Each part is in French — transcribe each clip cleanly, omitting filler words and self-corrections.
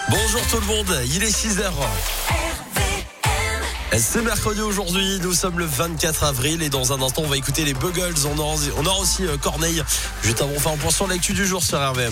Bonjour tout le monde, il est 6h. C'est mercredi aujourd'hui, nous sommes le 24 avril et dans un instant on va écouter les Buggles, on aura aussi Corneille. Juste avant, on fait un point sur l'actu du jour sur RVM.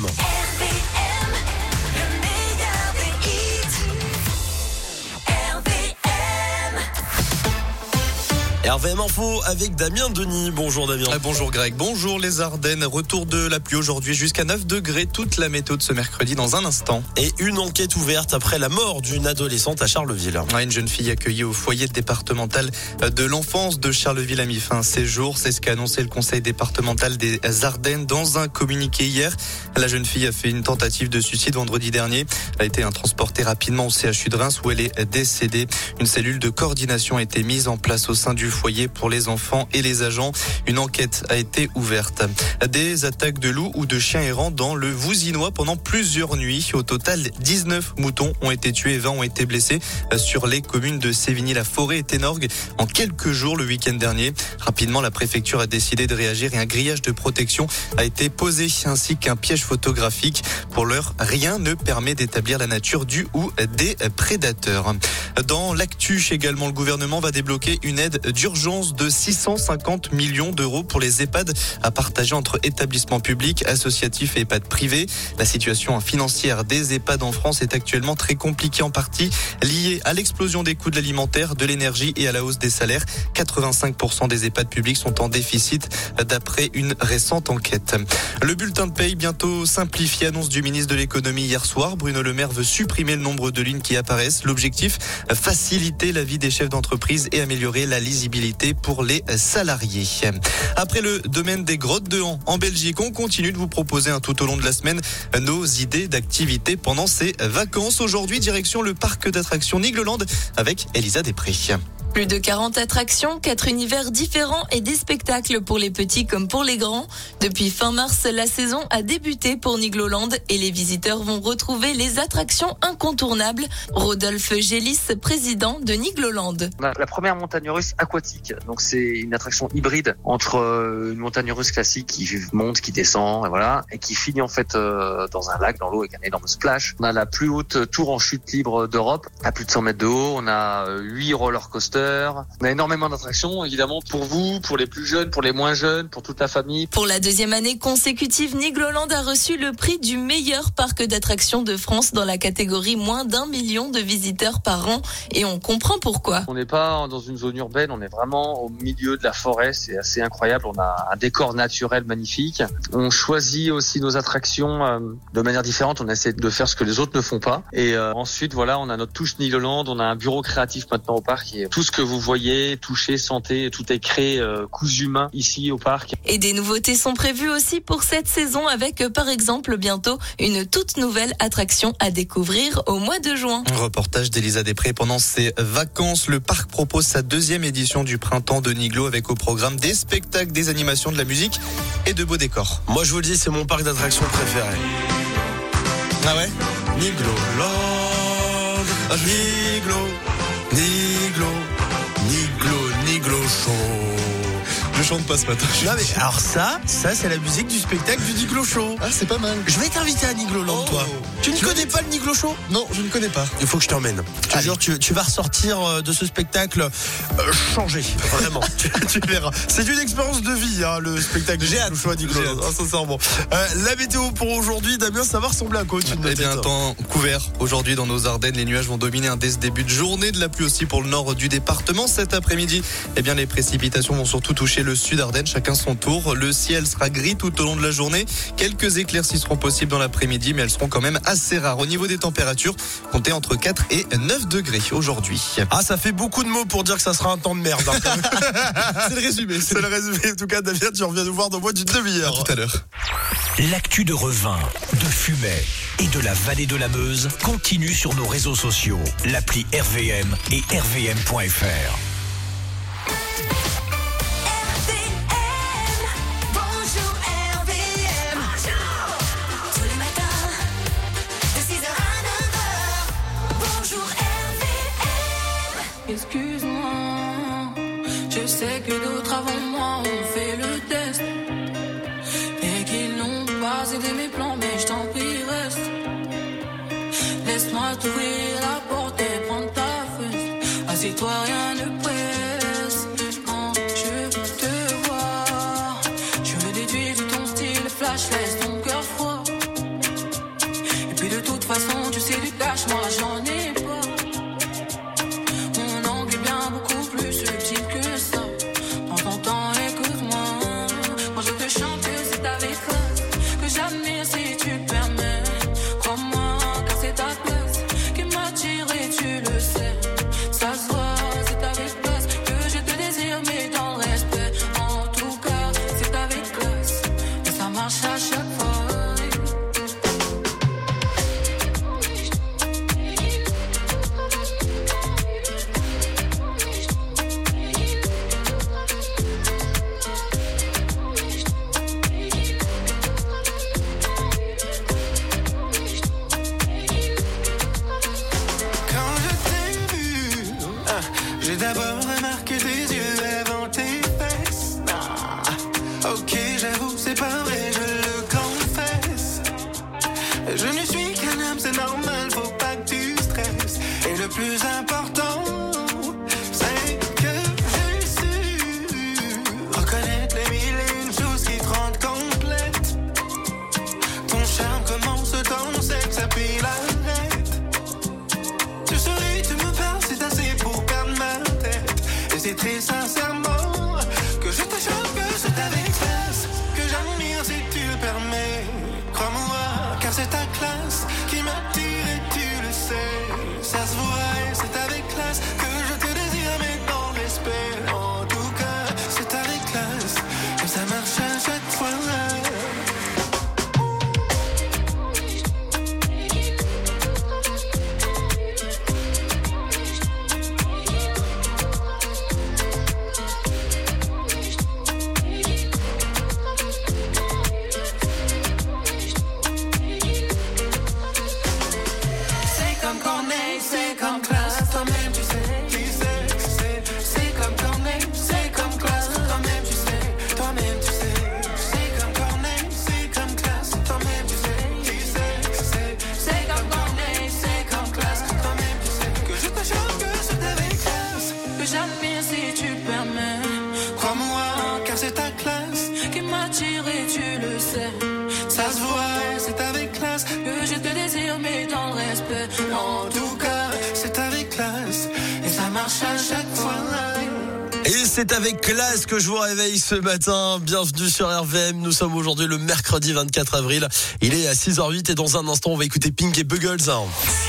RVM Info avec Damien Denis. Bonjour Damien. Bonjour Greg, bonjour les Ardennes. Retour de la pluie aujourd'hui jusqu'à 9 degrés. Toute la météo de ce mercredi dans un instant. Et une enquête ouverte après la mort d'une adolescente à Charleville. Une jeune fille accueillie au foyer départemental de l'enfance de Charleville a mis fin à ses jours. C'est ce qu'a annoncé le conseil départemental des Ardennes dans un communiqué hier. La jeune fille a fait une tentative de suicide vendredi dernier. Elle a été transportée rapidement au CHU de Reims où elle est décédée. Une cellule de coordination a été mise en place au sein du foyer pour les enfants et les agents. Une enquête a été ouverte. Des attaques de loups ou de chiens errants dans le Vouzinois pendant plusieurs nuits. Au total, 19 moutons ont été tués et 20 ont été blessés sur les communes de Sévigny-la-Forêt et Ténorgues en quelques jours le week-end dernier. Rapidement, la préfecture a décidé de réagir et un grillage de protection a été posé ainsi qu'un piège photographique. Pour l'heure, rien ne permet d'établir la nature du ou des prédateurs. Dans l'actu également, le gouvernement va débloquer une aide d'urgence de 650 millions d'euros pour les EHPAD à partager entre établissements publics, associatifs et EHPAD privés. La situation financière des EHPAD en France est actuellement très compliquée, en partie liée à l'explosion des coûts de l'alimentaire, de l'énergie et à la hausse des salaires. 85% des EHPAD publics sont en déficit d'après une récente enquête. Le bulletin de paye bientôt simplifié, annonce du ministre de l'économie hier soir. Bruno Le Maire veut supprimer le nombre de lignes qui apparaissent. L'objectif, faciliter la vie des chefs d'entreprise et améliorer la lisibilité pour les salariés. Après le domaine des grottes de Han en Belgique, on continue de vous proposer tout au long de la semaine nos idées d'activités pendant ces vacances. Aujourd'hui, direction le parc d'attractions Nigloland avec Elisa Després. Plus de 40 attractions, 4 univers différents et des spectacles pour les petits comme pour les grands. Depuis fin mars, la saison a débuté pour Nigloland et les visiteurs vont retrouver les attractions incontournables. Rodolphe Gélis, président de Nigloland. On a la première montagne russe aquatique. Donc c'est une attraction hybride entre une montagne russe classique qui monte, qui descend, et voilà, et qui finit en fait dans un lac, dans l'eau, avec un énorme splash. On a la plus haute tour en chute libre d'Europe, à plus de 100 mètres de haut. On a 8 roller coasters. On a énormément d'attractions, évidemment, pour vous, pour les plus jeunes, pour les moins jeunes, pour toute la famille. Pour la deuxième année consécutive, Nigloland a reçu le prix du meilleur parc d'attractions de France dans la catégorie moins d'1 million de visiteurs par an. Et on comprend pourquoi. On n'est pas dans une zone urbaine, on est vraiment au milieu de la forêt. C'est assez incroyable. On a un décor naturel magnifique. On choisit aussi nos attractions de manière différente. On essaie de faire ce que les autres ne font pas. Et ensuite, voilà, on a notre touche Nigloland. On a un bureau créatif maintenant au parc. Et tout ce que vous voyez, touchez, sentez, tout est créé cousu main ici au parc. Et des nouveautés sont prévues aussi pour cette saison avec par exemple bientôt une toute nouvelle attraction à découvrir au mois de juin. Un reportage d'Elisa Després pendant ses vacances. Le parc propose sa deuxième édition du printemps de Niglo avec au programme des spectacles, des animations, de la musique et de beaux décors. Moi je vous le dis, c'est mon parc d'attractions préféré. Ah ouais? Nigloland, Niglo Show. Je chante pas ce matin. Non mais alors ça c'est la musique du spectacle du Niglo Show. Ah, c'est pas mal. Je vais t'inviter à Nigloland, toi. Tu ne connais pas le Niglo Show? Non, je ne connais pas. Il faut que je t'emmène. Je te jure, tu vas ressortir de ce spectacle changé. Vraiment. tu verras. C'est une expérience de vie, le spectacle du Niglo Show à Nigloland. Sincèrement. La météo pour aujourd'hui, Damien, ça va ressembler à quoi? Un temps couvert aujourd'hui dans nos Ardennes. Les nuages vont dominer dès ce début de journée. De la pluie aussi pour le nord du département. Cet après-midi, les précipitations vont surtout toucher le sud Ardennes, chacun son tour. Le ciel sera gris tout au long de la journée. Quelques éclaircies seront possibles dans l'après-midi, mais elles seront quand même assez rares. Au niveau des températures, comptez entre 4 et 9 degrés aujourd'hui. Ah, ça fait beaucoup de mots pour dire que ça sera un temps de merde. C'est le résumé. C'est le résumé. En tout cas, Damien, tu reviens nous voir dans moins d'une demi-heure. À tout à l'heure. L'actu de Revin, de Fumay et de la vallée de la Meuse continue sur nos réseaux sociaux. L'appli RVM et rvm.fr. Excuse-moi, je sais que d'autres avant moi ont fait le test et qu'ils n'ont pas aidé mes plans, mais je t'en prie reste. Laisse-moi t'ouvrir la porte et prendre ta fesse. Assieds-toi, rien ne presse. Quand je te vois, je le déduis de ton style flash, laisse ton cœur froid. Et puis de toute façon, tu sais du cash, moi j'en ai pas. Mon angle est bien beaucoup plus subtil que ça. Prends ton temps, écoute-moi. Quand je te chante, c'est avec classe que j'admire si tu permets. Crois-moi, car c'est ta place qui m'attire et tu le sais. Ça se voit, c'est avec classe que je te désire, mais dans le respect. En tout cas, c'est avec classe et ça marche à chaque fois. J'ai d'abord remarqué tes yeux avant tes fesses. Ok, j'avoue, c'est pas vrai, je le confesse. Je ne suis qu'un homme, c'est normal, faut pas que tu stresses. Et le plus important, c'est que j'ai su reconnaître les mille et une choses qui te rendent complète. Ton charme commence ton sexe, puis l'arrête. Tu souris, tu me parles, c'est assez pour perdre ma tête. Et c'est très sincèrement que je te chante, que c'est avec classe que j'admire si tu le permets. Crois-moi, car c'est ta classe qui m'attire et tu le sais. Ça se voit et c'est avec classe que je te désire, mais dans le respect. En tout cas, c'est avec classe et ça marche à chaque fois. C'est comme classe, toi-même tu sais, c'est comme Corneille, c'est comme classe, toi-même tu sais, c'est comme Corneille, c'est comme classe, toi-même tu sais, c'est comme Corneille, c'est comme classe, toi-même tu sais, que je te chante, que c'est avec classe, que j'admire si tu permets, crois-moi, car c'est ta classe qui m'attire et tu le sais, ça se voit, c'est avec classe, que je te désire mais dans le respect, en tout cas. C'est avec classe et ça marche à chaque fois. Et c'est avec classe que je vous réveille ce matin. Bienvenue sur RVM. Nous sommes aujourd'hui le mercredi 24 avril. Il est à 6h08 et dans un instant, on va écouter Pink et Buggles. 6h,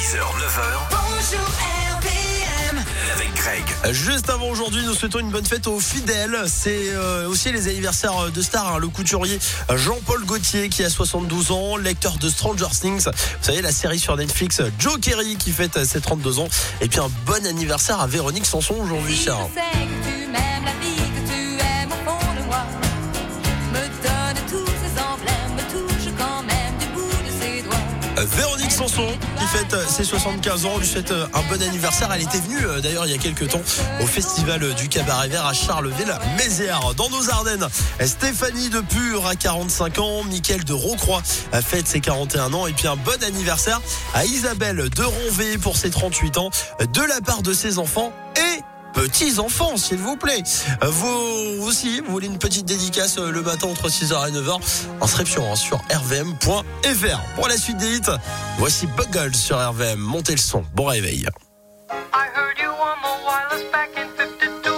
9h. Bonjour RVM. Avec Greg. Juste avant aujourd'hui, nous souhaitons une bonne fête aux fidèles. C'est aussi les anniversaires de stars, hein. Le couturier Jean-Paul Gaultier qui a 72 ans, lecteur de Stranger Things. Vous savez, la série sur Netflix, Joe Kerry qui fête ses 32 ans. Et puis un bon anniversaire à Véronique Sanson aujourd'hui, Si cher. je sais que tu m'aimes, la vie que tu aimes au fond de moi me donne tous ces emblèmes, me touche quand même du bout de ses doigts. Véronique Sanson qui fête ses 75 ans, lui souhaite un bon anniversaire. Elle était venue d'ailleurs il y a quelques temps au festival du Cabaret Vert à Charleville-Mézières. Dans nos Ardennes, Stéphanie de Pur a 45 ans, Mickaël de Rocroi fête ses 41 ans et puis un bon anniversaire à Isabelle de Ronvé pour ses 38 ans de la part de ses enfants et petits-enfants, s'il vous plaît. Vous aussi, vous voulez une petite dédicace le matin entre 6h et 9h. Inscription sur rvm.fr. Pour la suite des hits, voici Buggles sur RVM. Montez le son. Bon réveil. I heard you on the wireless back in 52,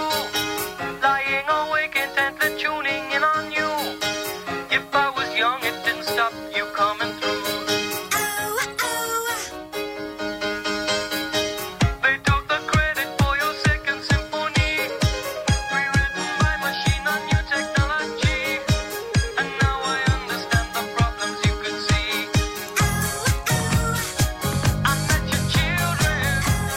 lying awake intently tuning in on you. If I was young, it didn't stop you coming through. They took the credit for your second symphony, rewritten by machine on new technology. And now I understand the problems you could see. I met your children.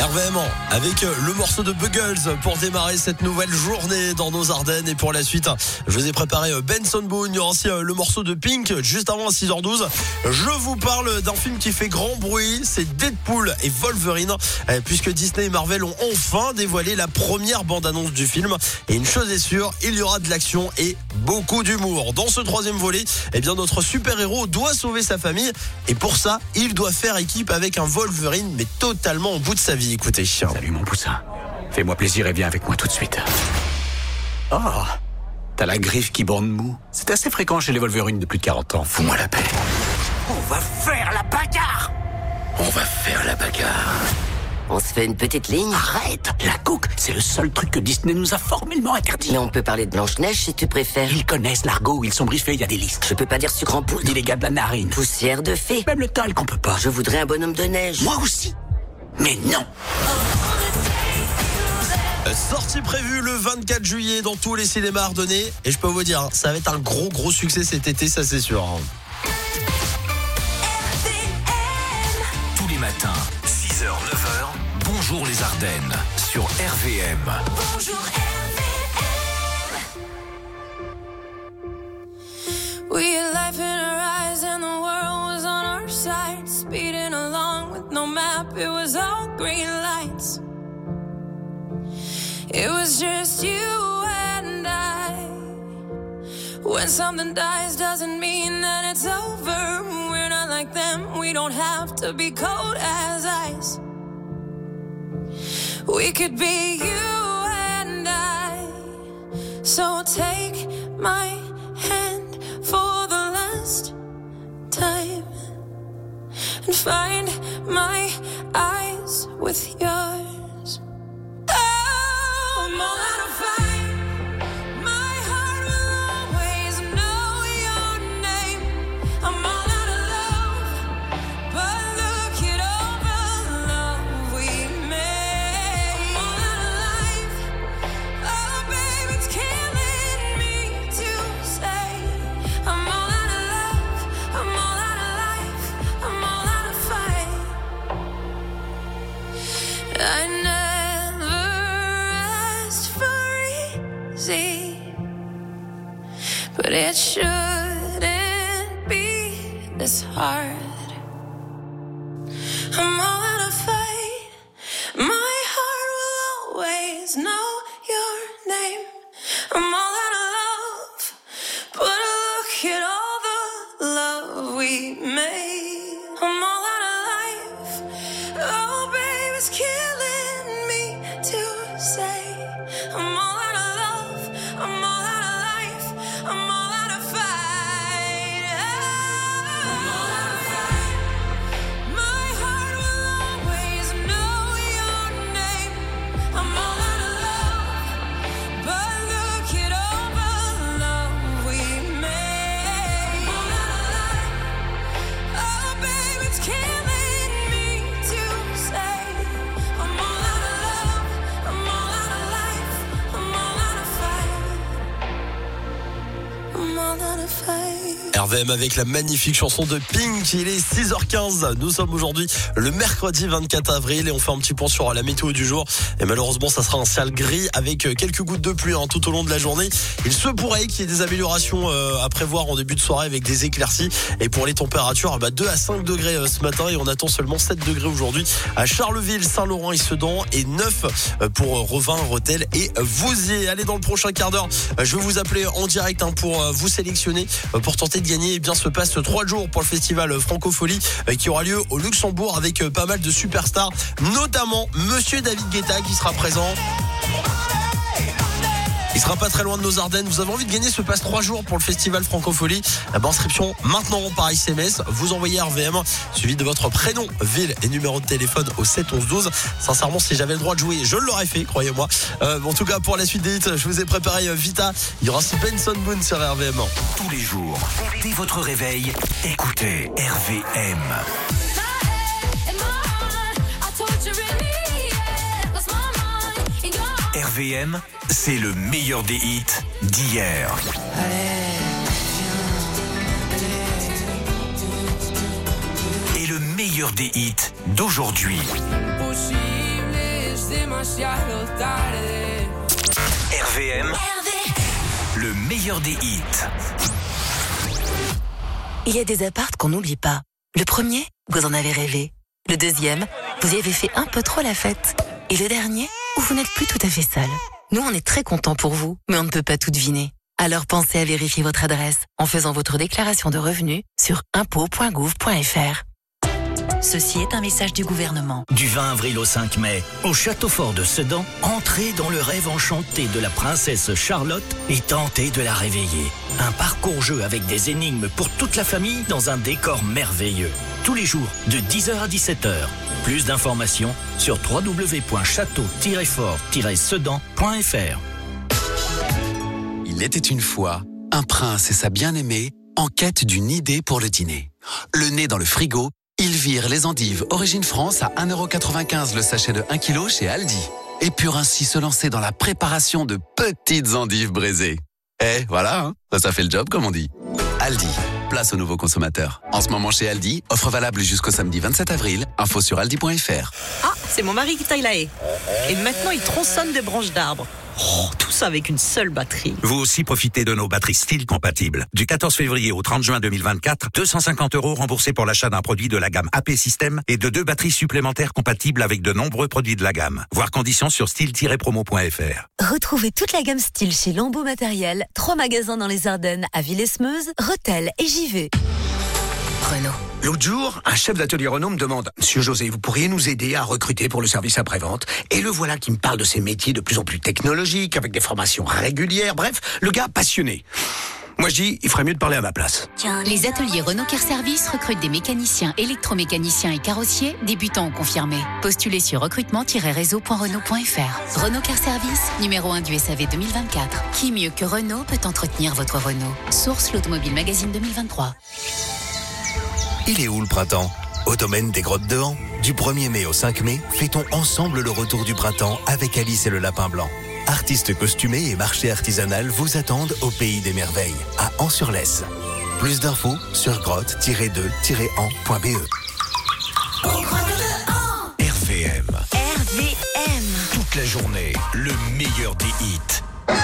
RVM avec le morceau de Buggles pour démarrer cette nouvelle journée dans nos Ardennes. Et pour la suite, je vous ai préparé Benson Boone. Il y aura aussi le morceau de Pink juste avant à 6h12. Je vous parle d'un film qui fait grand bruit, c'est Deadpool et Wolverine, puisque Disney et Marvel ont enfin dévoilé la première bande-annonce du film. Et une chose est sûre, il y aura de l'action et beaucoup d'humour. Dans ce troisième volet, eh bien notre super-héros doit sauver sa famille. Et pour ça, il doit faire équipe avec un Wolverine, mais totalement au bout de sa vie. Écoutez. Salut mon poussin. Fais-moi plaisir et viens avec moi tout de suite. Oh, t'as la griffe qui bande mou. C'est assez fréquent chez les Wolverines de plus de 40 ans. Fous-moi la paix. On va faire la bagarre. On va faire la bagarre. On se fait une petite ligne. Arrête. La coke, c'est le seul truc que Disney nous a formellement interdit. Mais on peut parler de Blanche-Neige si tu préfères. Ils connaissent l'argot, ils sont briefés, il y a des listes. Je peux pas dire sucre en poudre. Dis les gars de la narine. Poussière de fée. Même le talc, on peut pas. Je voudrais un bonhomme de neige. Moi aussi. Mais non. Sortie prévue le 24 juillet dans tous les cinémas ardennais. Et je peux vous dire, ça va être un gros succès cet été, ça c'est sûr. Tous les matins, 6h, 9h, bonjour les Ardennes sur RVM. Bonjour RVM. We had life in our eyes and the world was on our side. Speeding along with no map, it was all green lights. It was just you and I. When something dies doesn't mean that it's over. We're not like them, we don't have to be cold as ice. We could be you and I. So take my hand for the last time and find my eyes with yours. Oh, I'm all out of fight. My heart will always know your name. I'm all out of love, but look at all the love we made. I'm all out of life. Oh, baby, it's killing me to say. I'm all out of love. I'm all out of life. I'm all out of fight. I never asked for easy, but it shouldn't be this hard. I'm all out of fight. My heart will always know your name. I'm all out of love, but look at all the love we made. I'm all out of life. Oh, baby, it's killing me to say. I'm all out of love. I'm all out of life. I'm all out of fight. I'm all out of fight. My heart will always know your name. I'm all out of love, but look at all the love we made. I'm all out of life. Oh, baby, it's killing me to say. I'm all out of love. I'm all out of life. I'm all out of fight. I'm all out of fight. RVM avec la magnifique chanson de Pink. Il est 6h15. Nous sommes aujourd'hui le mercredi 24 avril et on fait un petit point sur la météo du jour. Et malheureusement, ça sera un ciel gris avec quelques gouttes de pluie tout au long de la journée. Il se pourrait qu'il y ait des améliorations à prévoir en début de soirée avec des éclaircies. Et pour les températures, 2 à 5 degrés ce matin et on attend seulement 7 degrés aujourd'hui à Charleville, Saint-Laurent et Sedan et 9 pour Revin, Rethel et Vouziers. Allez, dans le prochain quart d'heure, je vais vous appeler en direct pour vous sélectionner pour tenter de gagner. Eh bien, se passe 3 jours pour le festival Francofolie qui aura lieu au Luxembourg avec pas mal de superstars, notamment Monsieur David Guetta qui sera présent. Il sera pas très loin de nos Ardennes. Vous avez envie de gagner ce passe 3 jours pour le festival Francofolie? Inscription maintenant par SMS. Vous envoyez RVM suivi de votre prénom, ville et numéro de téléphone au 7 11 12. Sincèrement, si j'avais le droit de jouer, je l'aurais fait, croyez-moi. En tout cas, pour la suite des hits, je vous ai préparé Vita. Il y aura aussi Benson Boone sur RVM. Tous les jours, dès votre réveil, écoutez RVM. RVM, c'est le meilleur des hits d'hier. Et le meilleur des hits d'aujourd'hui. Possible demasiado tarde. RVM, le meilleur des hits. Il y a des apparts qu'on n'oublie pas. Le premier, vous en avez rêvé. Le deuxième, vous y avez fait un peu trop la fête. Et le dernier, où vous n'êtes plus tout à fait seul. Nous, on est très contents pour vous, mais on ne peut pas tout deviner. Alors pensez à vérifier votre adresse en faisant votre déclaration de revenus sur impôts.gouv.fr. Ceci est un message du gouvernement. Du 20 avril au 5 mai, au Château Fort de Sedan, entrez dans le rêve enchanté de la princesse Charlotte et tentez de la réveiller. Un parcours-jeu avec des énigmes pour toute la famille dans un décor merveilleux. Tous les jours, de 10h à 17h. Plus d'informations sur www.château-fort-sedan.fr. Il était une fois un prince et sa bien-aimée en quête d'une idée pour le dîner. Le nez dans le frigo, ils virent les endives Origine France à 1,95€ le sachet de 1 kg chez Aldi. Et purent ainsi se lancer dans la préparation de petites endives braisées. Eh, voilà, hein, ça fait le job comme on dit. Aldi, place aux nouveaux consommateurs. En ce moment chez Aldi, offre valable jusqu'au samedi 27 avril. Info sur aldi.fr. Ah, c'est mon mari qui taille la haie. Et maintenant, il tronçonne des branches d'arbres. Oh, tout ça avec une seule batterie. Vous aussi profitez de nos batteries Stihl compatibles. Du 14 février au 30 juin 2024, 250 € remboursés pour l'achat d'un produit de la gamme AP System et de 2 batteries supplémentaires compatibles avec de nombreux produits de la gamme. Voir conditions sur stihl-promo.fr. Retrouvez toute la gamme Stihl chez Lambeau Matériel. 3 magasins dans les Ardennes, à Villesmeuse, Rethel et Givet. Renault. L'autre jour, un chef d'atelier Renault me demande « Monsieur José, vous pourriez nous aider à recruter pour le service après-vente ?» Et le voilà qui me parle de ces métiers de plus en plus technologiques, avec des formations régulières, bref, le gars passionné. Moi je dis, il ferait mieux de parler à ma place. Les ateliers Renault Car Service recrutent des mécaniciens, électromécaniciens et carrossiers, débutants ou confirmés. Postulez sur recrutement-réseau.renault.fr. Renault Car Service, numéro 1 du SAV 2024. Qui mieux que Renault peut entretenir votre Renault? Source l'Automobile Magazine 2023. Il est où le printemps? Au domaine des Grottes de Han. Du 1er mai au 5 mai, fêtons ensemble le retour du printemps avec Alice et le Lapin Blanc. Artistes costumés et marché artisanal vous attendent au Pays des Merveilles, à An-sur-Lesse. Plus d'infos sur grotte-2-han.be. RVM. RVM. Toute la journée, le meilleur des hits.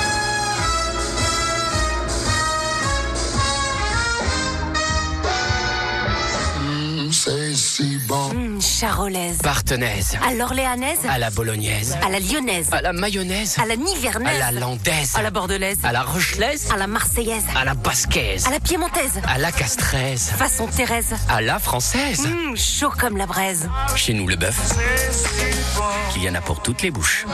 C'est si bon. Charolaise. Partenaise. À l'orléanaise. À la bolognaise. À la lyonnaise. À la mayonnaise. À la nivernaise. À la landaise. À la bordelaise. À la rochelaise. À la marseillaise. À la basquaise. À la piémontaise. À la castraise. Façon Thérèse. À la française. Chaud comme la braise. Chez nous, le bœuf, il y en a pour toutes les bouches.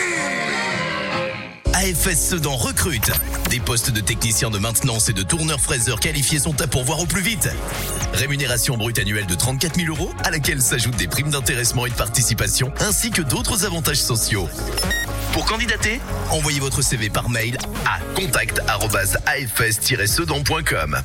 AFS Sedan recrute. Des postes de techniciens de maintenance et de tourneurs-fraiseurs qualifiés sont à pourvoir au plus vite. Rémunération brute annuelle de 34 000 €, à laquelle s'ajoutent des primes d'intéressement et de participation, ainsi que d'autres avantages sociaux. Pour candidater, envoyez votre CV par mail à contact@afs-sedan.com.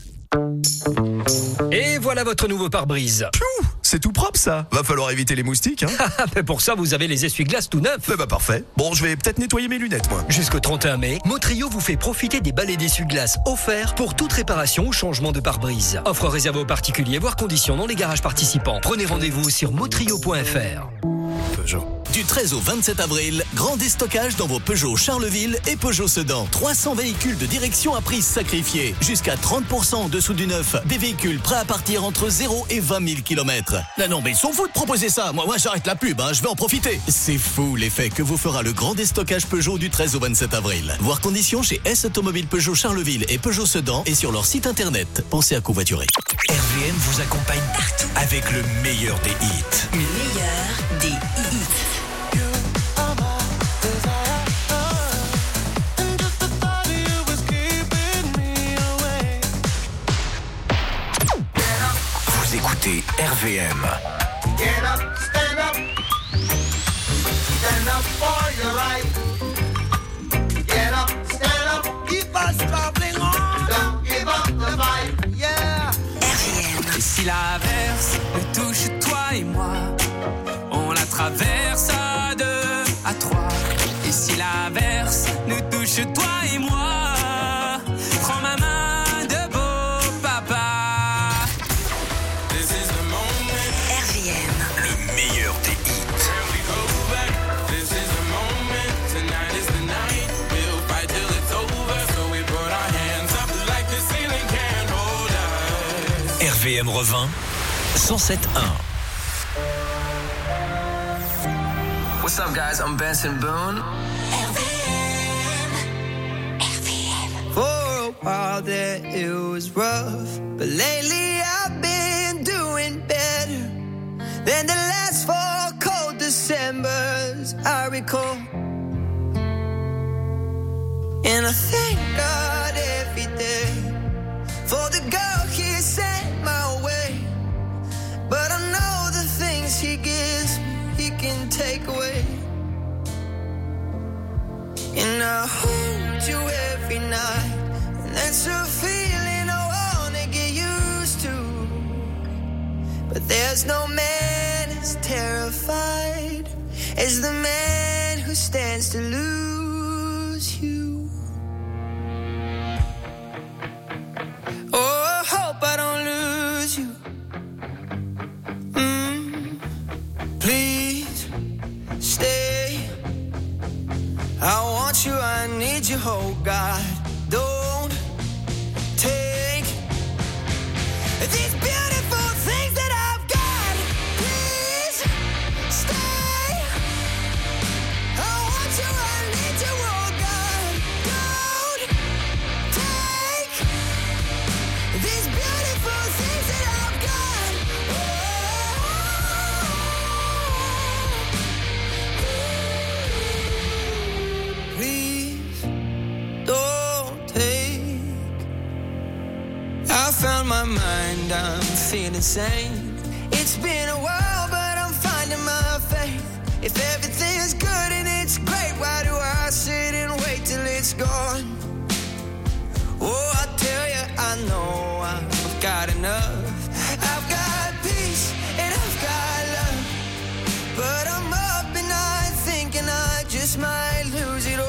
Et voilà votre nouveau pare-brise. C'est tout propre ça. Va falloir éviter les moustiques, hein. Mais pour ça, vous avez les essuie-glaces tout neufs. Bah parfait. Bon, je vais peut-être nettoyer mes lunettes, moi. Jusqu'au 31 mai, Motrio vous fait profiter des balais d'essuie-glaces offerts pour toute réparation ou changement de pare-brise. Offre réservée aux particuliers, voire conditions dans les garages participants. Prenez rendez-vous sur motrio.fr. Peugeot. Du 13 au 27 avril, grand déstockage dans vos Peugeot Charleville et Peugeot Sedan. 300 véhicules de direction à prix sacrifié. Jusqu'à 30% en dessous du neuf. Des véhicules prêts à partir entre 0 et 20 000 km. Non, mais ils sont fous de proposer ça. Moi j'arrête la pub, je vais en profiter. C'est fou l'effet que vous fera le grand déstockage Peugeot du 13 au 27 avril. Voir conditions chez S Automobile Peugeot Charleville et Peugeot Sedan et sur leur site internet. Pensez à covoiturer. RVM vous accompagne partout avec le meilleur des hits. Le meilleur des hits. Vous écoutez RVM. Get up, stand up. Stand up for your right. Get up, stand up. Keep us traveling on. Don't give up the fight. Yeah. Et si l'averse nous touche toi et moi, on la traverse à deux, à trois. Et si l'averse nous touche toi et moi, prends ma main de beau papa. This is the moment. RVM. Le meilleur des hits. This RVM revint 107.1. What's up, guys? I'm Benson Boone. For a while there it was rough, but lately I've been doing better than the last 4 cold Decembers I recall. And I thank God every day for the girl He sent my way. But I know the things He gives me, He can take away. And I hold you every night, and that's a feeling I wanna get used to. But there's no man as terrified as the man who stands to lose you. Oh, I hope I don't lose you. Please stay. I want you, I need you, oh God. Don't take these beautiful things that I've got. Please stay. I want you, I need you, oh God. Don't take these beautiful things that I've got. Please don't take. I found my mind, I'm feeling sane. It's been a while, but I'm finding my faith. If everything is good and it's great, why do I sit and wait till it's gone? Oh, I tell you, I know I've got enough. I've got peace and I've got love, but I'm up and I thinking I just might lose it all.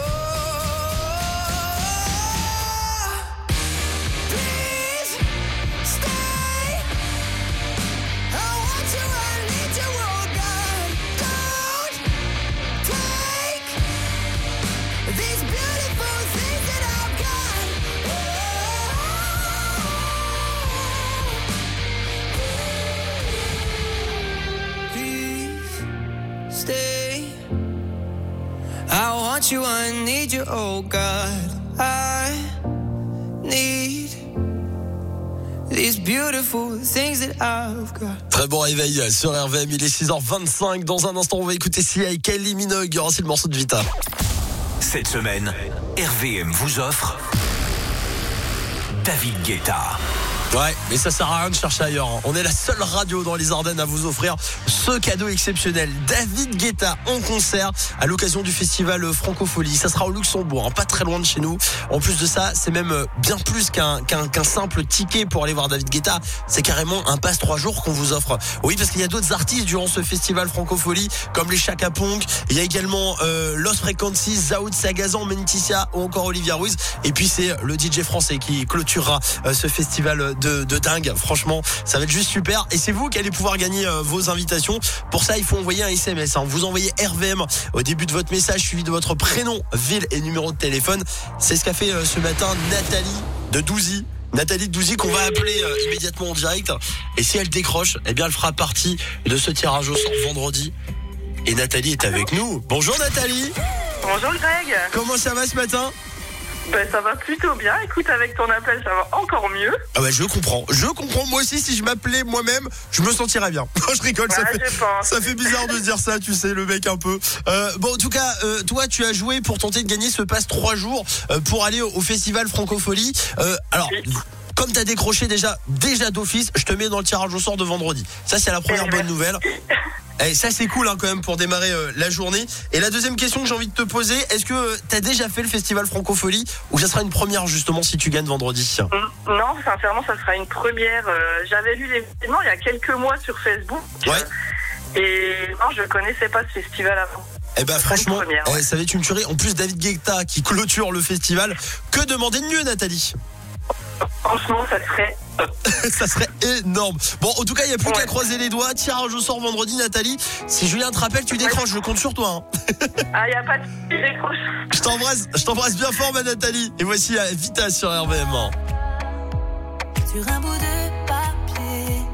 Please stay. I want you, I need you, oh God. Don't take these beautiful things that I've got. Please stay. I want you, I need you, oh God. I need these beautiful things that I've got. Très bon réveil sur RVM, il est 6h25. Dans un instant, on va écouter Sia et Kylie Minogue. C'est le morceau de Vita. Cette semaine, RVM vous offre David Guetta. Ouais, mais ça sert à rien de chercher ailleurs. On est la seule radio dans les Ardennes à vous offrir ce cadeau exceptionnel. David Guetta en concert à l'occasion du festival Francophonie. Ça sera au Luxembourg, pas très loin de chez nous. En plus de ça, c'est même bien plus qu'un simple ticket pour aller voir David Guetta. C'est carrément un passe 3 jours qu'on vous offre. Oui, parce qu'il y a d'autres artistes durant ce festival Francophonie, comme les Chaka Ponk. Il y a également Lost Frequencies, Zaoud Sagazan, Menticia ou encore Olivia Ruiz. Et puis c'est le DJ français qui clôturera ce festival de dingue. Franchement, ça va être juste super. Et c'est vous qui allez pouvoir gagner vos invitations. Pour ça, il faut envoyer un SMS. Vous envoyez RVM au début de votre message, suivi de votre prénom, ville et numéro de téléphone. C'est ce qu'a fait ce matin Nathalie de Douzy. Nathalie de Douzy qu'on va appeler immédiatement en direct. Et si elle décroche, eh bien elle fera partie de ce tirage au sort vendredi. Et Nathalie est avec nous. Bonjour Nathalie. Bonjour Greg. Comment ça va ce matin ? Ben, ça va plutôt bien. Écoute, avec ton appel, ça va encore mieux. Ah ouais, je comprends. Moi aussi, si je m'appelais moi-même, je me sentirais bien. Je rigole, ça fait bizarre de dire ça, tu sais, le mec un peu. Bon, en tout cas, toi, tu as joué pour tenter de gagner ce passe 3 jours pour aller au festival Francophonie. Alors... Comme tu as décroché déjà d'office, je te mets dans le tirage au sort de vendredi. Ça, c'est la première bonne nouvelle. Et ça, c'est cool quand même pour démarrer la journée. Et la deuxième question que j'ai envie de te poser, est-ce que tu as déjà fait le festival Francophonie ou ça sera une première justement si tu gagnes vendredi ? Non, sincèrement, ça sera une première. J'avais lu l'événement il y a quelques mois sur Facebook. Ouais. Et non, je connaissais pas ce festival avant. Eh ben franchement, ça va être une tuerie. En plus, David Guetta qui clôture le festival. Que demander de mieux, Nathalie ? Franchement, ça serait ça serait énorme. Bon, en tout cas, il n'y a plus qu'à croiser les doigts. Tirage au sort vendredi, Nathalie. Si Julien te rappelle, tu décroches. Je compte sur toi. Ah, il n'y a pas de décroche. Je t'embrasse bien fort, ma Nathalie. Et voici Vita sur RVM. Sur un bout de papier,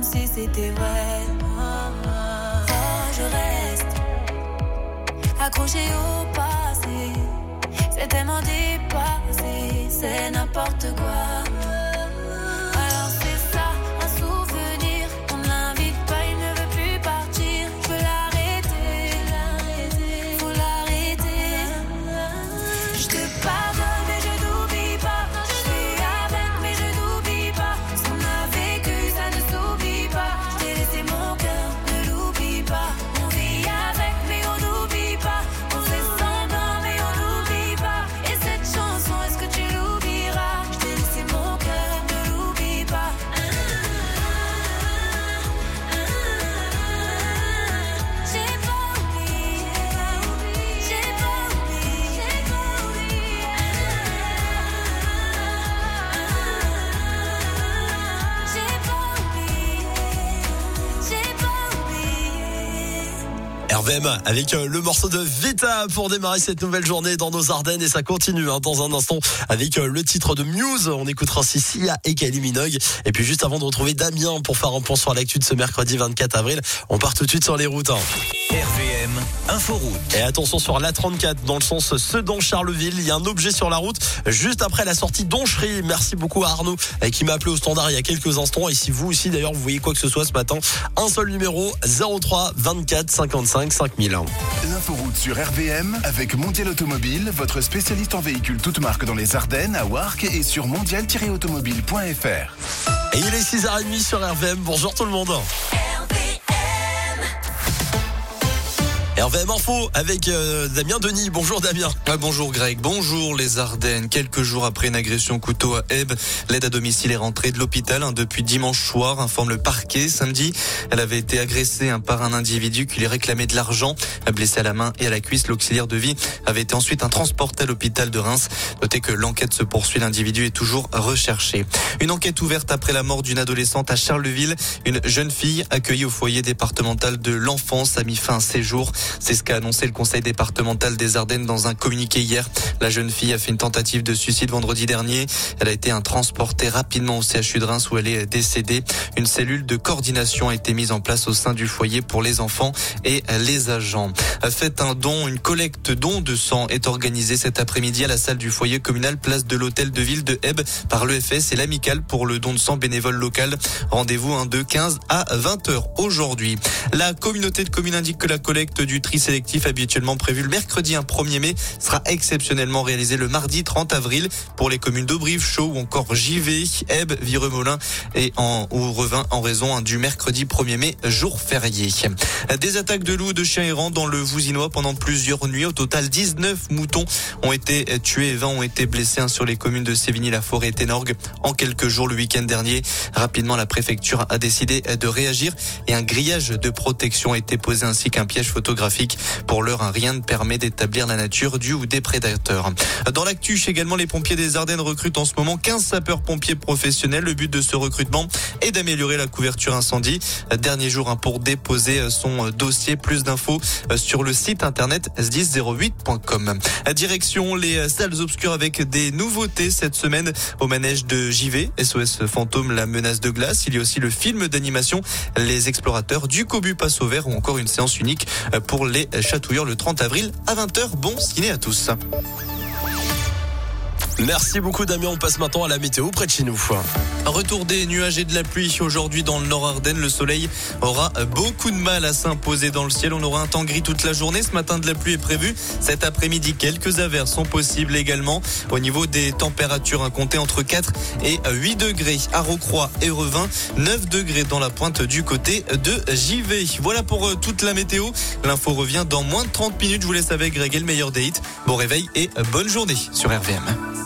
si c'était vrai. Oh, je reste accrochée au passé. C'est tellement dépassé, c'est n'importe quoi. Alors c'est ça, un souvenir. On ne l'invite pas, il ne veut plus partir. Je veux l'arrêter, faut l'arrêter. Je te pardonne mais je n'oublie pas. Je suis avec mais je n'oublie pas. Ce qu'on a vécu ça ne s'oublie pas. Je t'ai laissé mon cœur, ne l'oublie pas. On vit avec mais on n'oublie pas. On fait semblant mais on n'oublie pas. Et cette chanson, est-ce que tu l'oublieras? Je t'ai laissé mon cœur, ne l'oublie pas. J'ai pas oublié, j'ai pas oublié, j'ai pas oublié. J'ai pas oublié, j'ai pas oublié. RVM avec le morceau de Vita pour démarrer cette nouvelle journée dans nos Ardennes et ça continue dans un instant avec le titre de Muse. On écoutera Sia et Kylie Minogue et puis juste avant de retrouver Damien pour faire un point sur l'actu de ce mercredi 24 avril, on part tout de suite sur les routes. RVM Inforoute. Et attention sur l'A34 dans le sens Sedan-Charleville, il y a un objet sur la route juste après la sortie d'Onchery. Merci beaucoup à Arnaud qui m'a appelé au standard il y a quelques instants et si vous aussi d'ailleurs vous voyez quoi que ce soit ce matin, un seul numéro 03 24 55 5000. L'inforoute sur RVM avec Mondial Automobile, votre spécialiste en véhicules toutes marques dans les Ardennes, à Warcq et sur mondial-automobile.fr. Et il est 6h30 sur RVM, bonjour tout le monde. RVM Info avec Damien Denis. Bonjour Damien. Bonjour Greg, bonjour les Ardennes. Quelques jours après une agression couteau à Ebbe, l'aide à domicile est rentrée de l'hôpital depuis dimanche soir, informe le parquet. Samedi, elle avait été agressée par un individu qui lui réclamait de l'argent. Blessée à la main et à la cuisse, l'auxiliaire de vie avait été ensuite transporté à l'hôpital de Reims. Notez que l'enquête se poursuit, l'individu est toujours recherché. Une enquête ouverte après la mort d'une adolescente à Charleville. Une jeune fille accueillie au foyer départemental de l'enfance a mis fin à ses jours. C'est ce qu'a annoncé le conseil départemental des Ardennes dans un communiqué hier. La jeune fille a fait une tentative de suicide vendredi dernier. Elle a été transportée rapidement au CHU de Reims où elle est décédée. Une cellule de coordination a été mise en place au sein du foyer pour les enfants et les agents. Faites un don, une collecte don de sang est organisée cet après-midi à la salle du foyer communal place de l'hôtel de ville de Ebbe par l'EFS et l'amicale pour le don de sang bénévole local. Rendez-vous de 15 à 20h aujourd'hui. La communauté de communes indique que la collecte du tri sélectif habituellement prévu le mercredi 1er mai sera exceptionnellement réalisé le mardi 30 avril pour les communes d'Aubrive, Chaux ou encore Givet, Ebbe, Viremolin et ou Revin en raison du mercredi 1er mai, jour férié. Des attaques de loups, de chiens errants dans le Vouzinois pendant plusieurs nuits. Au total, 19 moutons ont été tués et 20 ont été blessés sur les communes de Sévigny-la-Forêt et Ténorgue en quelques jours le week-end dernier. Rapidement, la préfecture a décidé de réagir et un grillage de protection a été posé ainsi qu'un piège photographique. Pour l'heure, rien ne permet d'établir la nature du ou des prédateurs. Dans l'actu, également, les pompiers des Ardennes recrutent en ce moment 15 sapeurs-pompiers professionnels. Le but de ce recrutement est d'améliorer la couverture incendie. Dernier jour pour déposer son dossier. Plus d'infos sur le site internet sdis08.com. Direction les salles obscures avec des nouveautés cette semaine au manège de JV. SOS Fantôme, la menace de glace. Il y a aussi le film d'animation Les Explorateurs du Cobu passe au vert ou encore une séance unique pour les chatouilleurs le 30 avril à 20h. Bon ciné à tous. Merci beaucoup Damien, on passe maintenant à la météo près de chez nous. Retour des nuages et de la pluie aujourd'hui dans le Nord Ardennes. Le soleil aura beaucoup de mal à s'imposer dans le ciel. On aura un temps gris toute la journée. Ce matin, de la pluie est prévue. Cet après-midi, quelques averses sont possibles également. Au niveau des températures, comptez entre 4 et 8 degrés à Rocroi et Revin. 9 degrés dans la pointe du côté de Givet. Voilà pour toute la météo. L'info revient dans moins de 30 minutes. Je vous laisse avec Greg et le meilleur des hits. Bon réveil et bonne journée sur RVM.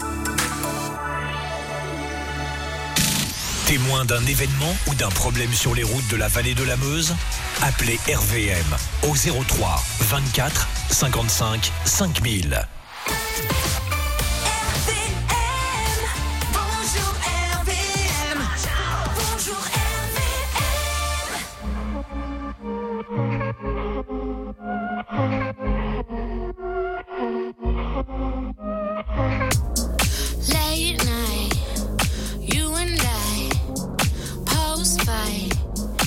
Témoin d'un événement ou d'un problème sur les routes de la vallée de la Meuse? Appelez RVM au 03 24 55 5000. Late night, you and I post fight,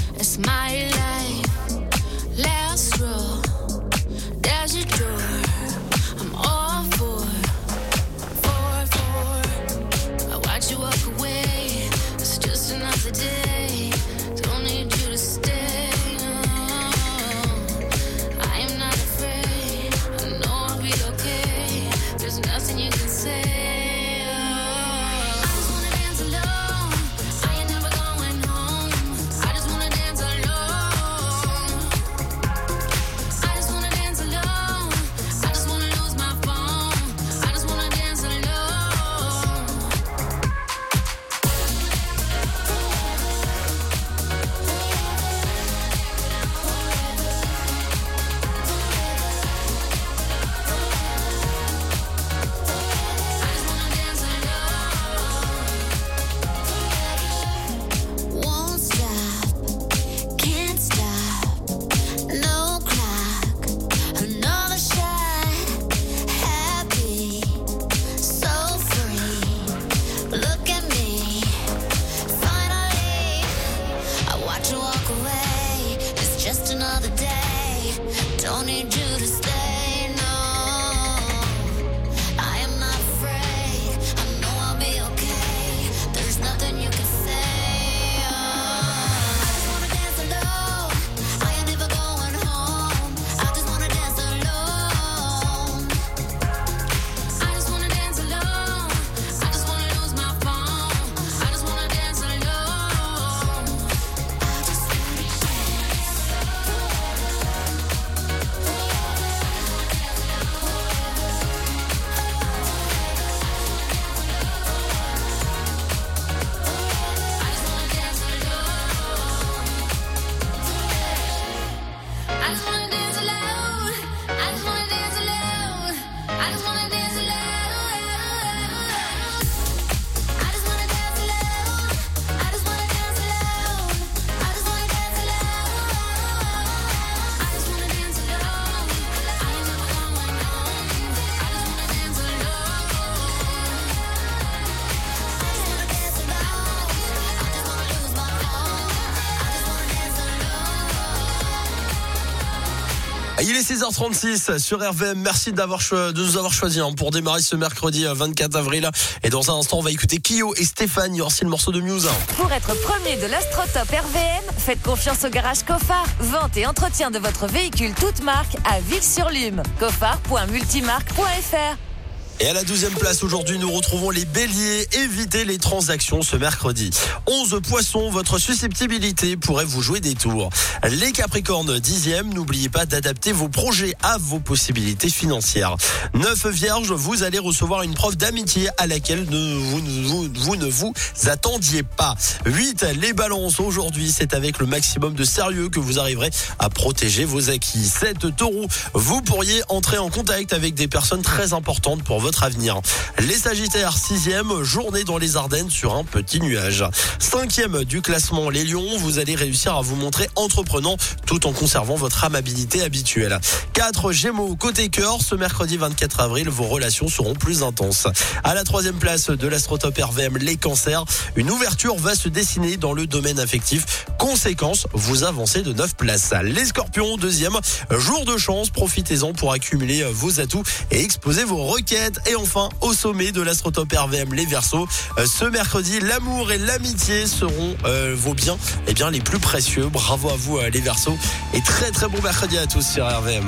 Il est 6h36 sur RVM. Merci de nous avoir choisi pour démarrer ce mercredi 24 avril. Et dans un instant, on va écouter Kyo et Stéphane. Il y aura aussi le morceau de Muse. Pour être premier de l'Astrotop RVM, faites confiance au garage Cofar. Vente et entretien de votre véhicule toute marque à Ville-sur-Lume. Cofar.multimarque.fr. Et à la 12e place aujourd'hui, nous retrouvons les béliers. Évitez les transactions ce mercredi. 11 poissons, votre susceptibilité pourrait vous jouer des tours. Les capricornes 10e, n'oubliez pas d'adapter vos projets à vos possibilités financières. 9 vierges, vous allez recevoir une preuve d'amitié à laquelle vous ne vous attendiez pas. 8 les balances, aujourd'hui c'est avec le maximum de sérieux que vous arriverez à protéger vos acquis. 7 taureaux, vous pourriez entrer en contact avec des personnes très importantes pour votre avenir. Les sagittaires 6e, journée dans les Ardennes sur un petit nuage. 5e du classement, les lions, vous allez réussir à vous montrer entreprenant tout en conservant votre amabilité habituelle. 4 gémeaux, côté cœur, ce mercredi 24 avril, vos relations seront plus intenses. À la 3e place de l'Astrotop RVM, les cancers, une ouverture va se dessiner dans le domaine affectif. Conséquence, vous avancez de 9 places. Les scorpions 2e, jour de chance, profitez-en pour accumuler vos atouts et exposer vos requêtes. Et enfin, au sommet de l'Astrotop RVM, les Verseaux, ce mercredi, l'amour et l'amitié seront vos biens les plus précieux. Bravo à vous les Verseaux et très très bon mercredi à tous sur RVM.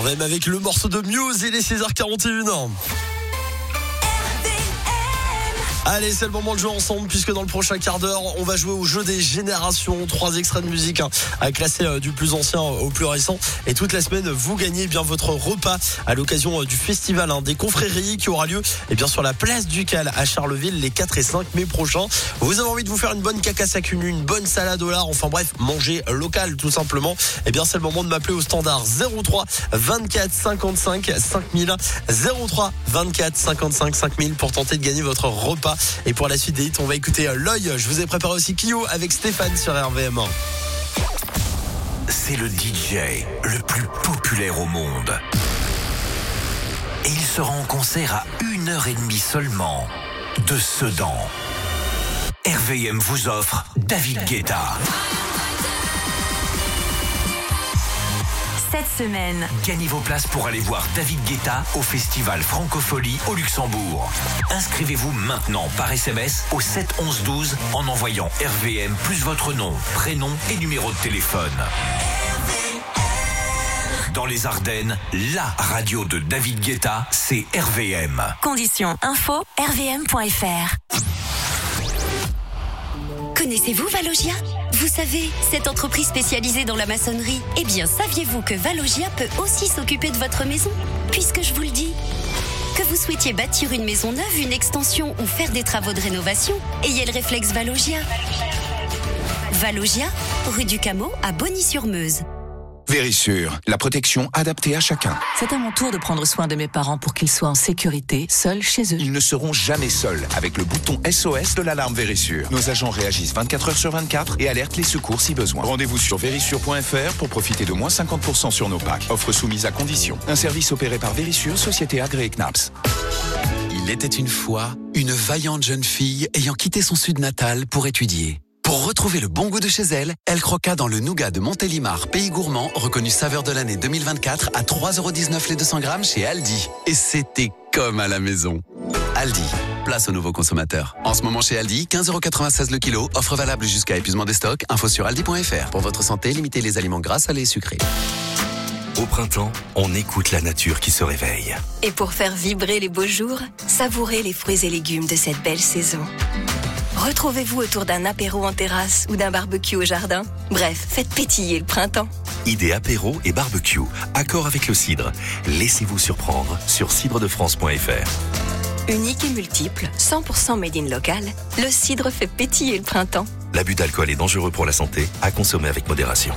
RVM avec le morceau de Muse, il est 6h41. Allez, c'est le moment de jouer ensemble puisque dans le prochain quart d'heure, on va jouer au jeu des générations. 3 extraits de musique à classer du plus ancien au plus récent. Et toute la semaine, vous gagnez bien votre repas à l'occasion du festival des confréries qui aura lieu sur la place du Cal à Charleville les 4 et 5 mai prochains. Vous avez envie de vous faire une bonne cacasse à cunu, une bonne salade au lard, enfin bref, manger local tout simplement. C'est le moment de m'appeler au standard 03 24 55 5000 03 24 55 5000 pour tenter de gagner votre repas. Et pour la suite des hits, on va écouter L'Oeil. Je vous ai préparé aussi Kyo avec Stéphane sur RVM. C'est le DJ le plus populaire au monde. Et il sera en concert à 1h30 seulement de Sedan. RVM vous offre David Guetta. Cette semaine, gagnez vos places pour aller voir David Guetta au festival Francophonie au Luxembourg. Inscrivez-vous maintenant par SMS au 7 11 12 en envoyant RVM plus votre nom, prénom et numéro de téléphone. Dans les Ardennes, la radio de David Guetta, c'est RVM. Conditions info rvm.fr. Connaissez-vous Valogia ? Vous savez, cette entreprise spécialisée dans la maçonnerie. Eh bien, saviez-vous que Valogia peut aussi s'occuper de votre maison ? Puisque je vous le dis. Que vous souhaitiez bâtir une maison neuve, une extension ou faire des travaux de rénovation, ayez le réflexe Valogia. Valogia, rue du Cameau à Bonny-sur-Meuse. Vérissure, la protection adaptée à chacun. C'est à mon tour de prendre soin de mes parents pour qu'ils soient en sécurité, seuls chez eux. Ils ne seront jamais seuls avec le bouton SOS de l'alarme Vérissure. Nos agents réagissent 24 heures sur 24 et alertent les secours si besoin. Rendez-vous sur vérissure.fr pour profiter de moins 50% sur nos packs. Offre soumise à condition. Un service opéré par Vérissure, société agréée CNAPS. Il était une fois une vaillante jeune fille ayant quitté son sud natal pour étudier. Pour retrouver le bon goût de chez elle, elle croqua dans le nougat de Montélimar, pays gourmand, reconnu saveur de l'année 2024 à 3,19€ les 200 grammes chez Aldi. Et c'était comme à la maison. Aldi, place aux nouveaux consommateurs. En ce moment chez Aldi, 15,96€ le kilo, offre valable jusqu'à épuisement des stocks, info sur aldi.fr. Pour votre santé, limitez les aliments gras, salés et sucrés. Au printemps, on écoute la nature qui se réveille. Et pour faire vibrer les beaux jours, savourez les fruits et légumes de cette belle saison. Retrouvez-vous autour d'un apéro en terrasse ou d'un barbecue au jardin. Bref, faites pétiller le printemps. Idée apéro et barbecue. Accord avec le cidre. Laissez-vous surprendre sur cidredefrance.fr. Unique et multiple, 100% made in local, le cidre fait pétiller le printemps. L'abus d'alcool est dangereux pour la santé, à consommer avec modération.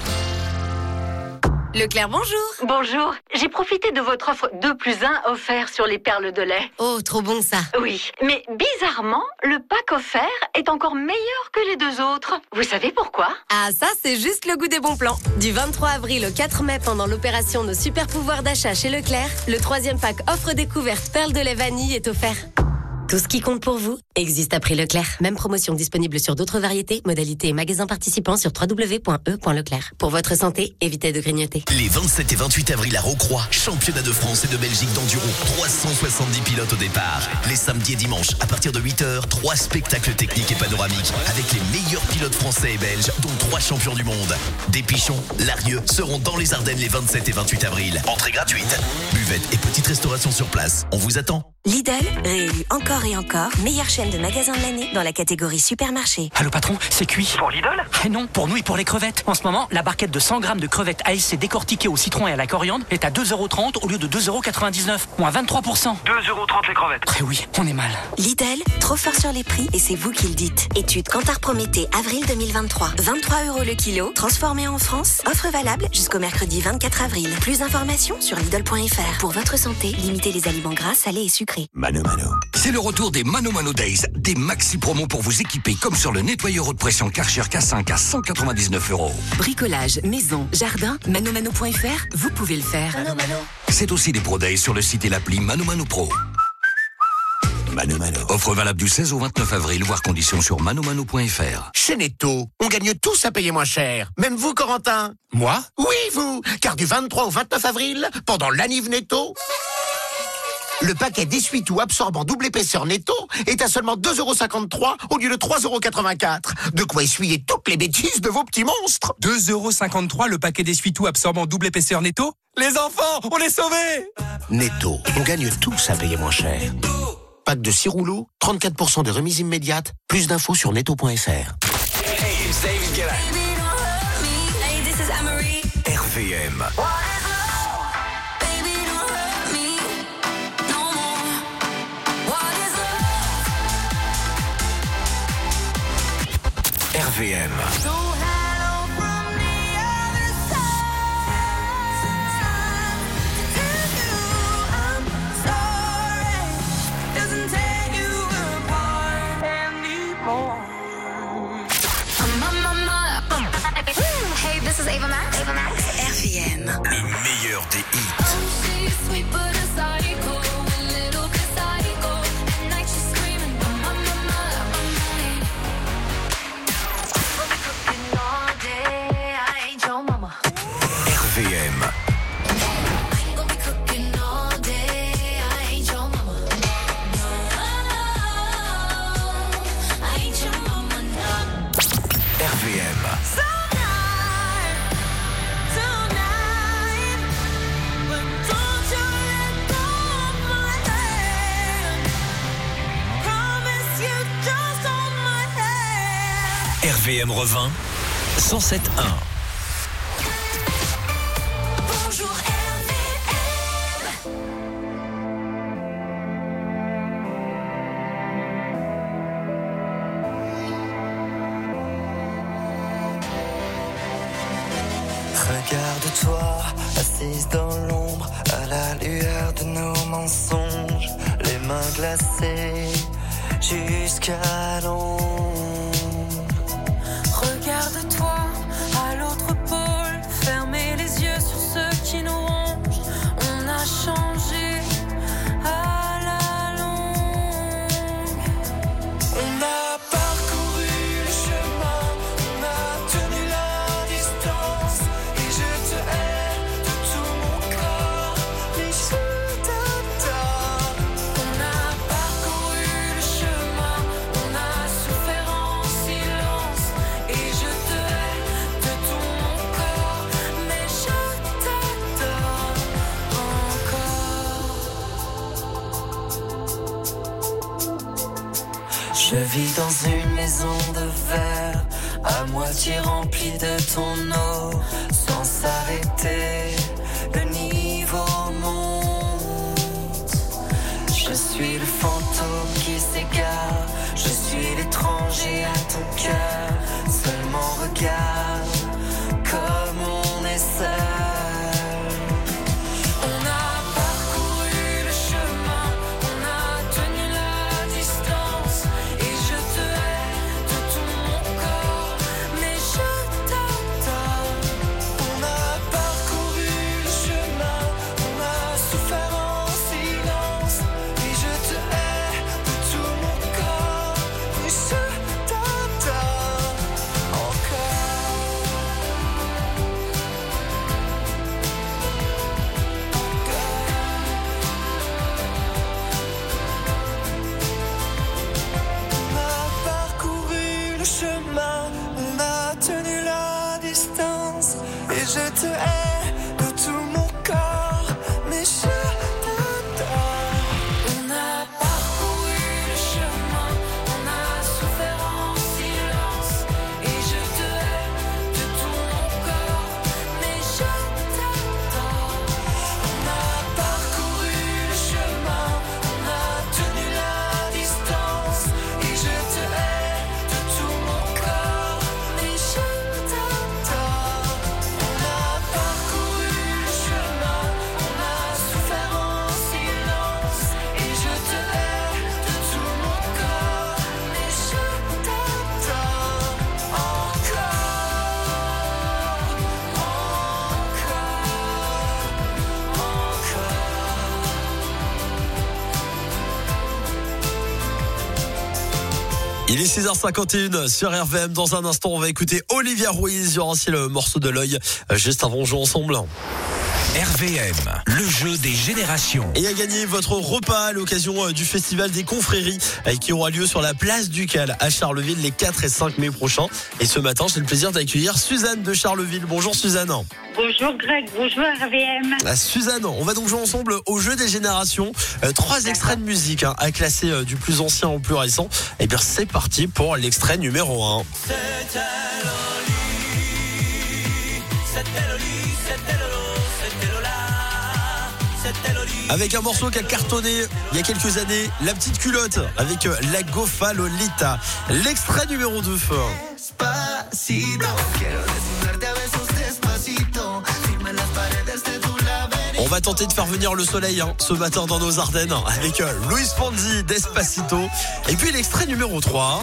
Leclerc, bonjour. Bonjour. J'ai profité de votre offre 2+1 offert sur les perles de lait. Oh, trop bon ça. Oui, mais bizarrement, le pack offert est encore meilleur que les 2 autres. Vous savez pourquoi ? Ah, ça, c'est juste le goût des bons plans. Du 23 avril au 4 mai, pendant l'opération Nos super pouvoirs d'achat chez Leclerc, le 3e pack offre découverte perles de lait vanille est offert. Tout ce qui compte pour vous existe à prix Leclerc. Même promotion disponible sur d'autres variétés, modalités et magasins participants sur www.e.leclerc. Pour votre santé, évitez de grignoter. Les 27 et 28 avril à Rocroi, championnat de France et de Belgique d'enduro. 370 pilotes au départ. Les samedis et dimanches, à partir de 8h, 3 spectacles techniques et panoramiques avec les meilleurs pilotes français et belges, dont 3 champions du monde. Des Pichons, Larieux seront dans les Ardennes les 27 et 28 avril. Entrée gratuite. Buvette et petite restauration sur place. On vous attend. Lidl, réélu encore et encore, meilleure chaîne de magasins de l'année dans la catégorie supermarché. Allô patron, c'est cuit. Pour Lidl ? Eh non, pour nous et pour les crevettes. En ce moment, la barquette de 100 grammes de crevettes ASC décortiquées au citron et à la coriandre est à 2,30€ au lieu de 2,99€, moins 23%. 2,30€ les crevettes. Eh oui, on est mal. Lidl, trop fort sur les prix et c'est vous qui le dites. Étude Kantar Prométhée, avril 2023. 23€ le kilo, transformé en France. Offre valable jusqu'au mercredi 24 avril. Plus d'informations sur Lidl.fr. Pour votre santé, limitez les aliments gras, salés et sucrés. Mano Mano. C'est le retour des Mano Mano Days. Des maxi promos pour vous équiper, comme sur le nettoyeur haute pression Karcher K5 à 199€. Bricolage, maison, jardin, manomano.fr, vous pouvez le faire. Mano Mano. C'est aussi des Pro Days sur le site et l'appli Mano Mano Pro. Mano Mano. Offre valable du 16 au 29 avril, voire conditions sur manomano.fr. Chez Netto, on gagne tous à payer moins cher. Même vous, Corentin. Moi ? Oui, vous. Car du 23 au 29 avril, pendant l'anniv Netto, le paquet d'essuie-tout absorbant double épaisseur Netto est à seulement 2,53€ au lieu de 3,84€. De quoi essuyer toutes les bêtises de vos petits monstres. 2,53€ le paquet d'essuie-tout absorbant double épaisseur Netto ? Les enfants, on est sauvés. Netto, on gagne tous à payer moins cher. Pack de 6 rouleaux, 34% de remise immédiate. Plus d'infos sur netto.fr. Hey, it's David Guetta. Hey, this is Anne-Marie. RVM. RVM. Hey, this is Ava Max. RVM. Le meilleur des hits. RVM. RVM. RVM revint 107.1. Bonjour Regarde-toi, assise dans l'ombre, à la lueur de nos mensonges, les mains glacées jusqu'à l'ombre. Regarde-toi à l'autre pôle, fermez les yeux sur ceux qui nous rongent. On a changé à la longue. On a parcouru le chemin, on a tenu la distance, et je te hais de tout mon corps, mais je t'adore. On a parcouru le chemin, on a souffert en silence, et je te hais de tout mon corps, mais je t'adore encore. Je vis dans une maison de verre, à moitié remplie de ton eau, sans s'arrêter, le niveau monte. Je suis le fantôme qui s'égare, je suis l'étranger à ton cœur, seulement regarde comme on est seul. On a parcouru le chemin, on a tenu la distance, et je te hais de tout mon corps, mais je t'adore. On a parcouru le chemin, on a souffert en silence, et je te hais de tout mon corps, mais je t'adore encore. On a parcouru le chemin, on a tenu la distance, et je te hais de tout mon corps, mais je t'adore. On a parcouru le chemin, on a souffert en silence, et je te hais de tout mon corps, mais je t'adore. On a parcouru le chemin, on a tenu la distance, et je te hais de tout mon corps, mais je t'adore. On a parcouru le chemin, on a souffert en silence, et je te hais de tout mon corps, mais je t'adore encore. Il est 6h51 sur RVM. Dans un instant, on va écouter Olivia Ruiz. Il y aura aussi le morceau de l'œil juste avant de jouer ensemble. RVM, le jeu des générations. Et à gagner votre repas à l'occasion du festival des confréries qui aura lieu sur la place du Cal à Charleville les 4 et 5 mai prochains. Et ce matin, j'ai le plaisir d'accueillir Suzanne de Charleville. Bonjour Suzanne. Bonjour Greg, bonjour RVM. Suzanne, on va donc jouer ensemble au jeu des générations. 3 extraits de musique à classer du plus ancien au plus récent. Et bien c'est parti pour l'extrait numéro 1. Avec un morceau qui a cartonné il y a quelques années, La Petite Culotte avec La Gofa Lolita. L'extrait numéro 2. On va tenter de faire venir le soleil ce matin dans nos Ardennes avec Luis Fonsi, Despacito. Et puis l'extrait numéro 3.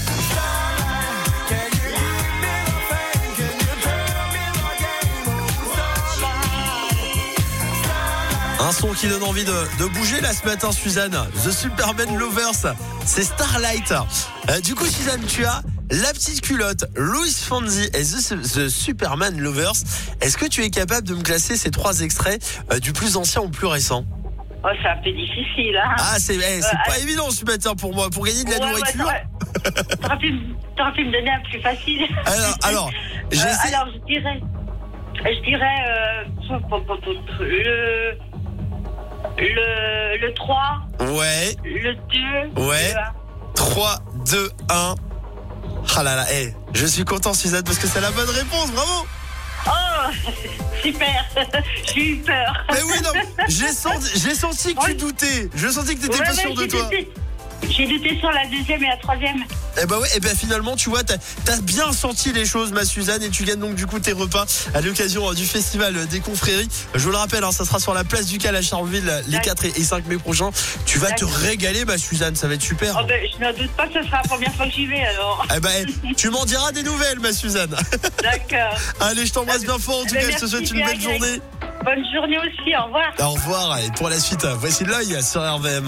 Un son qui donne envie de bouger là ce matin, Suzanne. The Superman Lovers, c'est Starlight. Du coup, Suzanne, tu as La Petite Culotte, Luis Fonsi et The Superman Lovers. Est-ce que tu es capable de me classer ces 3 extraits du plus ancien au plus récent? Oh, c'est un peu difficile, hein. Ah, c'est pas évident ce matin pour moi, pour gagner de la nourriture. T'aurais pu me donner un plus facile. Alors, je dirais le 3. Ouais. Le 2. Ouais. 3, 2, 1. Ah là là, je suis content Suzanne parce que c'est la bonne réponse, bravo. Oh, super. J'ai eu peur. Mais oui, non, j'ai senti que tu doutais. Je sentis que tu étais pas sûr de toi. J'ai douté sur la 2e et la 3e. Eh ben ouais, finalement, tu vois, t'as bien senti les choses, ma Suzanne, et tu gagnes donc du coup tes repas à l'occasion du festival des confréries. Je vous le rappelle, ça sera sur la place du Cal à Charleville les 4 et 5 mai prochains. Tu vas te régaler, ma Suzanne, ça va être super. Oh je ne doute pas que ce sera la première fois que j'y vais alors. Eh ben, tu m'en diras des nouvelles, ma Suzanne. D'accord. Allez, je t'embrasse bien fort, en tout cas, je te souhaite une belle journée. Bonne journée aussi, au revoir. Au revoir, et pour la suite, voici l'œil sur RVM.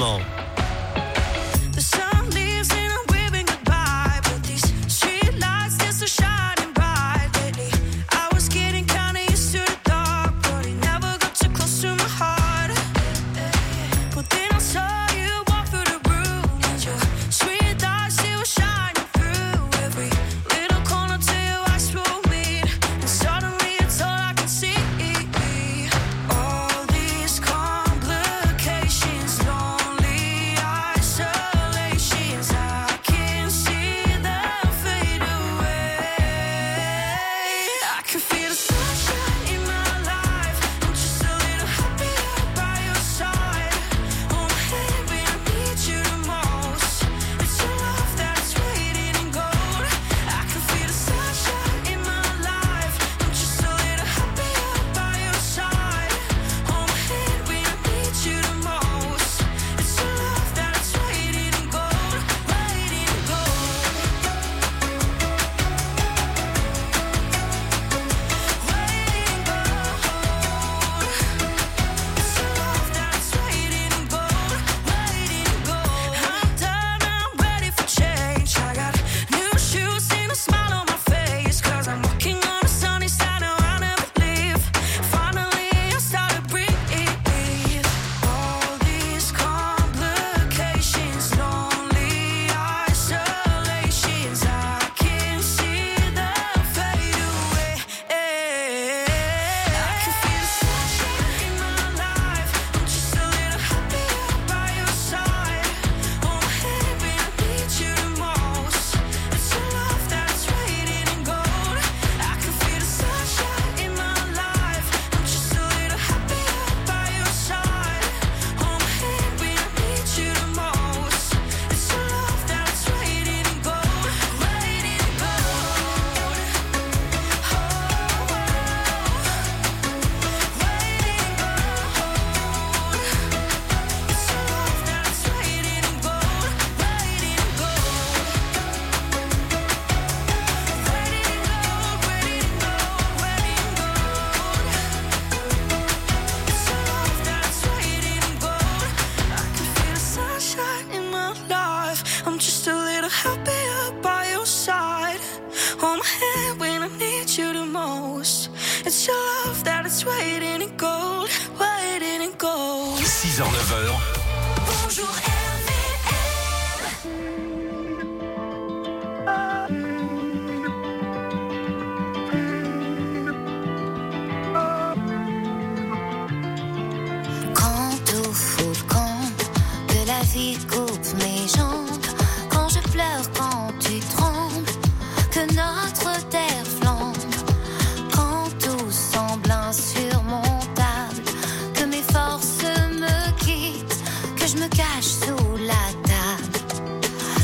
It's your love that is waiting to go.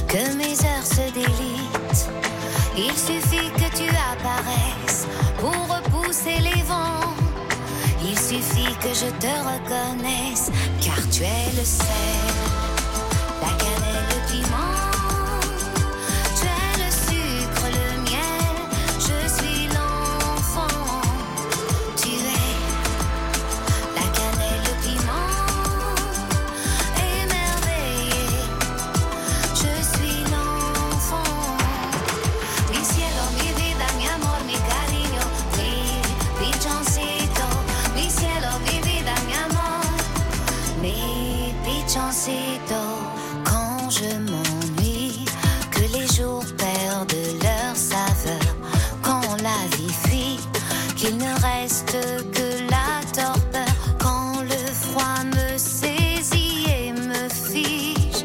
que mes heures se délitent. Il suffit que tu apparaisses pour repousser les vents. Il suffit que je te reconnaisse, car tu es le sel, la cannelle, le piment. Tu es le sucre, le miel, je suis l'enfant. Tu es la cannelle, le piment, émerveillé. Je suis l'enfant. Mi cielo, mi vida, mi amor, mi cariño, mi pichoncito. Mi cielo, mi vida, mi amor, mi pichoncito. Quand je m'ennuie, que les jours perdent leur saveur, quand la vie fuit, qu'il ne reste que la torpeur, quand le froid me saisit et me fige,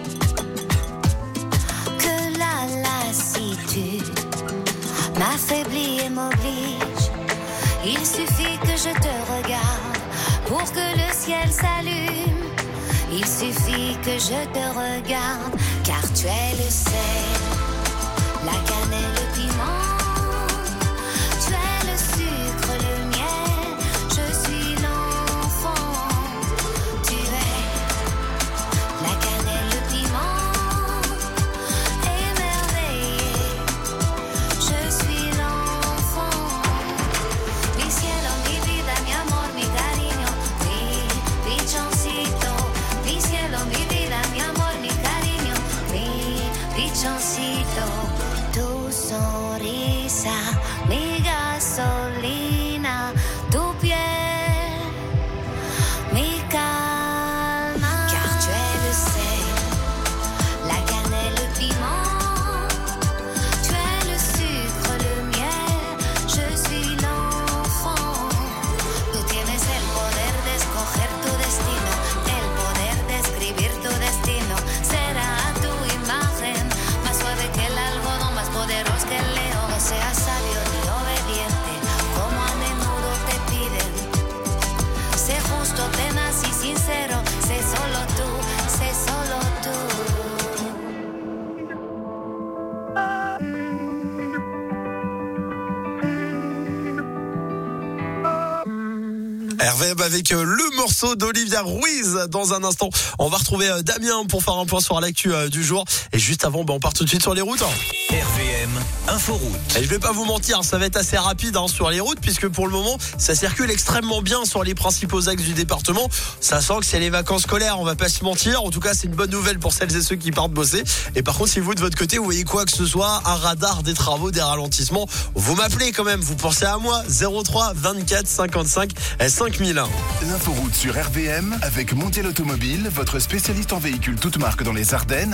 que la lassitude m'affaiblit et m'oblige. Il suffit que je te regarde pour que le ciel s'allume. Il suffit que je te regarde, car tu es le sel, la cannelle, le piment. Tu es le sucre, le miel, je suis l'enfant. Tu es la cannelle, le piment, émerveillé. Je suis l'enfant. Mi cielo, mi vida, mi amor, mi cariño, mi pichoncito. Mi cielo, mi vida, mi amor, mi cariño, mi pichoncito. Tu sonrisa, mi gasolina, tu piel, mi calma. Car tu es le sel, la cannelle, le piment. Tu es le sucre, le miel, je suis l'enfant. Tú tienes el poder de escoger tu destino, el poder de escribir tu destino. Será tu imagen, más suave que el algodón, más poderoso que el león. No seas sabio ni obediente, como a menudo te piden. Sé justo, tenaz y sincero, sé solo tú, sé solo tú. RVM avec le morceau d'Olivia Ruiz. Dans un instant, on va retrouver Damien pour faire un point sur l'actu du jour. Et juste avant, on part tout de suite sur les routes. RVM Inforoute. Et je vais pas vous mentir, ça va être assez rapide sur les routes, puisque pour le moment, ça circule extrêmement bien sur les principaux axes du département. Ça sent que c'est les vacances scolaires, on va pas se mentir. En tout cas, c'est une bonne nouvelle pour celles et ceux qui partent bosser. Et par contre, si vous de votre côté, vous voyez quoi que ce soit, un radar, des travaux, des ralentissements, vous m'appelez quand même, vous pensez à moi. 03 24 55 5001. L'inforoute sur RVM avec Mondial Automobile, votre spécialiste en véhicules toutes marques dans les Ardennes.